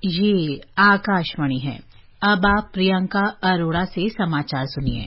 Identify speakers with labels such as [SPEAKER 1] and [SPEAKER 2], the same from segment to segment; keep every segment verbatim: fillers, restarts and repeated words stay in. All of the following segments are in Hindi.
[SPEAKER 1] ये आकाशवाणी है। अब आप प्रियंका अरोड़ा से समाचार सुनिए।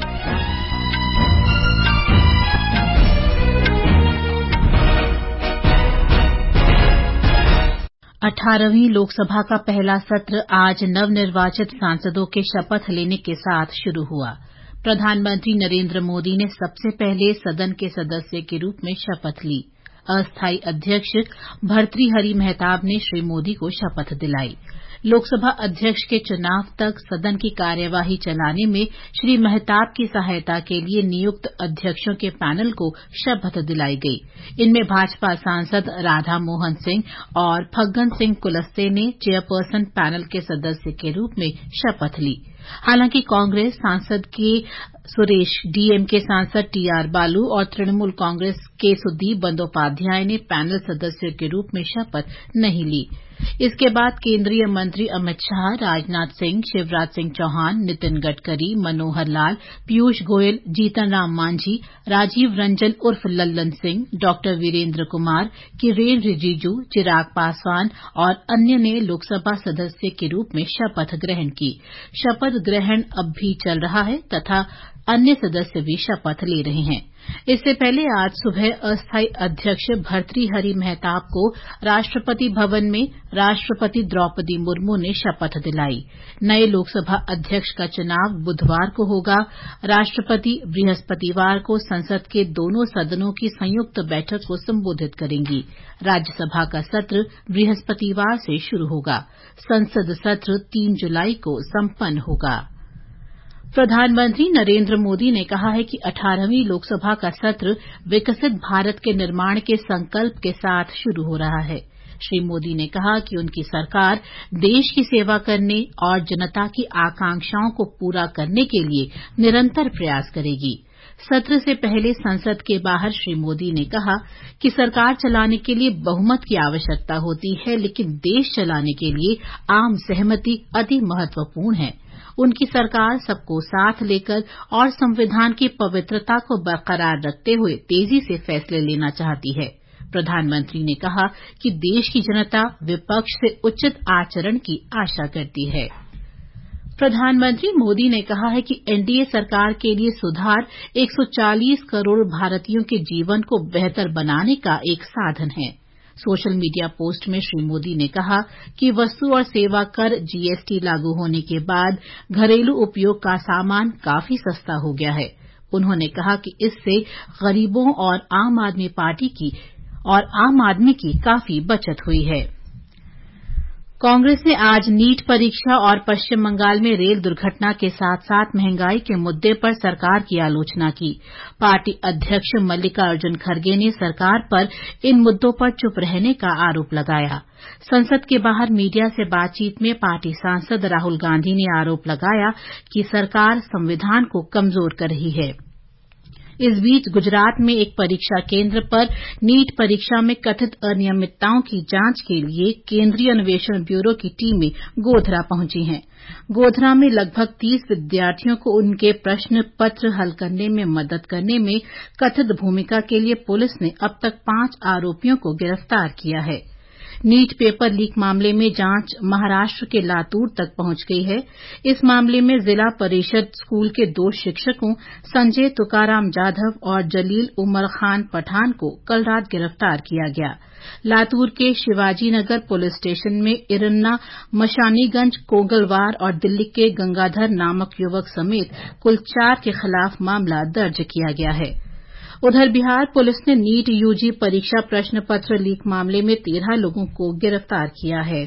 [SPEAKER 1] अठारहवीं लोकसभा का पहला सत्र आज नवनिर्वाचित सांसदों के शपथ लेने के साथ शुरू हुआ। प्रधानमंत्री नरेंद्र मोदी ने सबसे पहले सदन के सदस्य के रूप में शपथ ली। अस्थायी अध्यक्ष भर्तृहरि मेहताब ने श्री मोदी को शपथ दिलाई। लोकसभा अध्यक्ष के चुनाव तक सदन की कार्यवाही चलाने में श्री मेहताब की सहायता के लिए नियुक्त अध्यक्षों के पैनल को शपथ दिलाई गई। इनमें भाजपा सांसद राधा मोहन सिंह और फग्गन सिंह कुलस्ते ने चेयरपर्सन पैनल के सदस्य के रूप में शपथ ली। हालांकि कांग्रेस सांसद के सुरेश, डीएमके सांसद टीआर बालू और तृणमूल कांग्रेस के सुदीप बंदोपाध्याय ने पैनल सदस्य के रूप में शपथ नहीं ली। इसके बाद केंद्रीय मंत्री अमित शाह, राजनाथ सिंह, शिवराज सिंह चौहान, नितिन गडकरी, मनोहर लाल, पीयूष गोयल, जीतन राम मांझी, राजीव रंजन उर्फ लल्लन सिंह, डॉक्टर वीरेंद्र कुमार, किरेन रिजिजू, चिराग पासवान और अन्य ने लोकसभा सदस्य के रूप में शपथ ग्रहण की। शपथ ग्रहण अब भी चल रहा है तथा अन्य सदस्य भी शपथ ले रहे हैं। इससे पहले आज सुबह अस्थायी अध्यक्ष भर्तृहरि मेहताब को राष्ट्रपति भवन में राष्ट्रपति द्रौपदी मुर्मू ने शपथ दिलाई। नए लोकसभा अध्यक्ष का चुनाव बुधवार को होगा। राष्ट्रपति बृहस्पतिवार को संसद के दोनों सदनों की संयुक्त बैठक को संबोधित करेंगी। राज्यसभा का सत्र बृहस्पतिवार से शुरू होगा। संसद सत्र तीन जुलाई को संपन्न होगा। प्रधानमंत्री नरेंद्र मोदी ने कहा है कि अठारहवीं लोकसभा का सत्र विकसित भारत के निर्माण के संकल्प के साथ शुरू हो रहा है। श्री मोदी ने कहा कि उनकी सरकार देश की सेवा करने और जनता की आकांक्षाओं को पूरा करने के लिए निरंतर प्रयास करेगी। सत्र से पहले संसद के बाहर श्री मोदी ने कहा कि सरकार चलाने के लिए बहुमत की आवश्यकता होती है, लेकिन देश चलाने के लिए आम सहमति अति महत्वपूर्ण है। उनकी सरकार सबको साथ लेकर और संविधान की पवित्रता को बरकरार रखते हुए तेजी से फैसले लेना चाहती है। प्रधानमंत्री ने कहा कि देश की जनता विपक्ष से उचित आचरण की आशा करती है। प्रधानमंत्री मोदी ने कहा है कि एनडीए सरकार के लिए सुधार एक सौ चालीस करोड़ भारतीयों के जीवन को बेहतर बनाने का एक साधन है। सोशल मीडिया पोस्ट में श्री मोदी ने कहा कि वस्तु और सेवा कर जीएसटी लागू होने के बाद घरेलू उपयोग का सामान काफी सस्ता हो गया है। उन्होंने कहा कि इससे गरीबों और आम आदमी पार्टी की और आम आदमी की काफी बचत हुई है। कांग्रेस ने आज नीट परीक्षा और पश्चिम बंगाल में रेल दुर्घटना के साथ साथ महंगाई के मुद्दे पर सरकार की आलोचना की। पार्टी अध्यक्ष मल्लिकार्जुन खड़गे ने सरकार पर इन मुद्दों पर चुप रहने का आरोप लगाया। संसद के बाहर मीडिया से बातचीत में पार्टी सांसद राहुल गांधी ने आरोप लगाया कि सरकार संविधान को कमजोर कर रही है। इस बीच गुजरात में एक परीक्षा केंद्र पर नीट परीक्षा में कथित अनियमितताओं की जांच के लिए केंद्रीय अन्वेषण ब्यूरो की टीमें गोधरा पहुंची हैं। गोधरा में लगभग तीस विद्यार्थियों को उनके प्रश्न पत्र हल करने में मदद करने में कथित भूमिका के लिए पुलिस ने अब तक पांच आरोपियों को गिरफ्तार किया है। नीट पेपर लीक मामले में जांच महाराष्ट्र के लातूर तक पहुंच गई है। इस मामले में जिला परिषद स्कूल के दो शिक्षकों संजय तुकाराम जाधव और जलील उमर खान पठान को कल रात गिरफ्तार किया गया। लातूर के शिवाजीनगर पुलिस स्टेशन में इरन्ना, मशानीगंज, कोंगलवार और दिल्ली के गंगाधर नामक युवक समेत कुल चार के खिलाफ मामला दर्ज किया गया है। उधर बिहार पुलिस ने नीट यूजी परीक्षा प्रश्न पत्र लीक मामले में तेरह लोगों को गिरफ्तार किया है।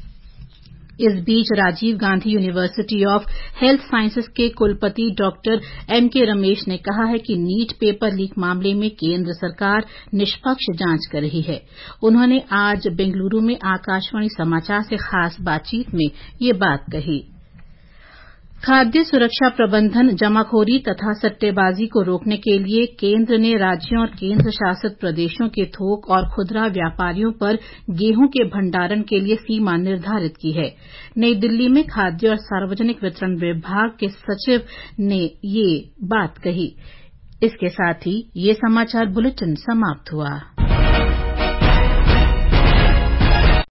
[SPEAKER 1] इस बीच Rajiv Gandhi university of health sciences के कुलपति डॉक्टर एम के रमेश ने कहा है कि नीट पेपर लीक मामले में केंद्र सरकार निष्पक्ष जांच कर रही है। उन्होंने आज बेंगलुरू में आकाशवाणी समाचार से खास बातचीत में ये बात कही। खाद्य सुरक्षा प्रबंधन, जमाखोरी तथा सट्टेबाजी को रोकने के लिए केंद्र ने राज्यों और केंद्र शासित प्रदेशों के थोक और खुदरा व्यापारियों पर गेहूं के भंडारण के लिए सीमा निर्धारित की है। नई दिल्ली में खाद्य और सार्वजनिक वितरण विभाग के सचिव ने ये बात कही। इसके साथ ही ये समाचार बुलेटिन समाप्त हुआ।